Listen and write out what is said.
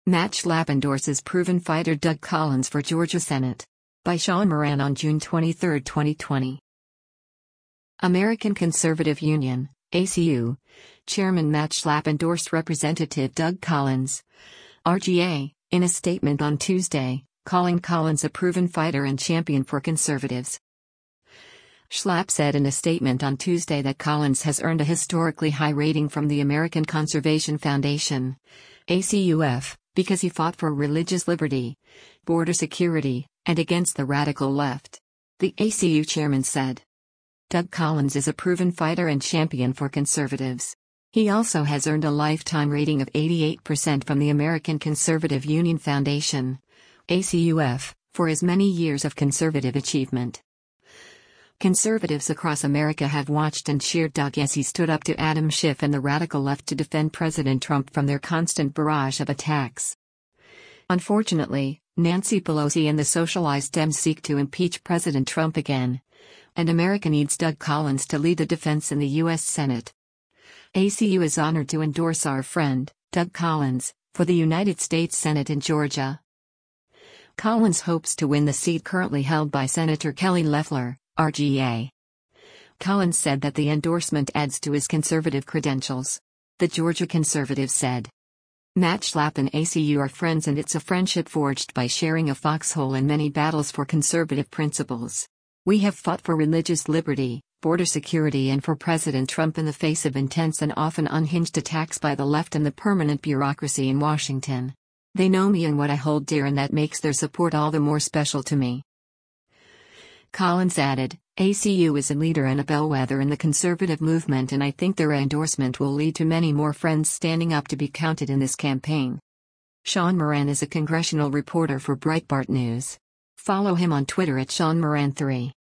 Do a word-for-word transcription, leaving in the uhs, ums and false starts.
Matt Schlapp endorses proven fighter Doug Collins for Georgia Senate. By Sean Moran on June twenty-third, twenty twenty. American Conservative Union, A C U, Chairman Matt Schlapp endorsed Representative Doug Collins, R G A, in a statement on Tuesday, calling Collins a proven fighter and champion for conservatives. Schlapp said in a statement on Tuesday that Collins has earned a historically high rating from the American Conservation Foundation, A C U F, because he fought for religious liberty, border security, and against the radical left. The A C U chairman said. Doug Collins is a proven fighter and champion for conservatives. He also has earned a lifetime rating of eighty-eight percent from the American Conservative Union Foundation, A C U F, for his many years of conservative achievement. Conservatives across America have watched and cheered Doug as he stood up to Adam Schiff and the radical left to defend President Trump from their constant barrage of attacks. Unfortunately, Nancy Pelosi and the socialized Dems seek to impeach President Trump again, and America needs Doug Collins to lead the defense in the U S Senate. A C U is honored to endorse our friend, Doug Collins, for the United States Senate in Georgia. Collins hopes to win the seat currently held by Senator Kelly Loeffler, R G A. Collins said that the endorsement adds to his conservative credentials. The Georgia conservative said. Matt Schlapp and A C U are friends, and it's a friendship forged by sharing a foxhole in many battles for conservative principles. We have fought for religious liberty, border security, and for President Trump in the face of intense and often unhinged attacks by the left and the permanent bureaucracy in Washington. They know me and what I hold dear, and that makes their support all the more special to me. Collins added, A C U is a leader and a bellwether in the conservative movement, and I think their endorsement will lead to many more friends standing up to be counted in this campaign. Sean Moran is a congressional reporter for Breitbart News. Follow him on Twitter at Sean Moran three.